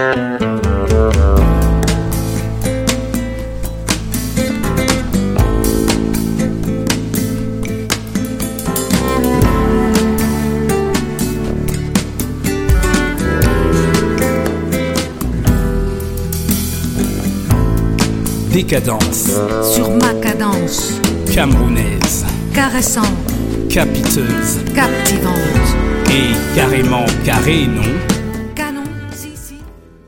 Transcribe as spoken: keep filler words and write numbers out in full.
Décadence. Sur ma cadence. Camerounaise. Caressante. Capiteuse. Captivante. Et carrément carré, non?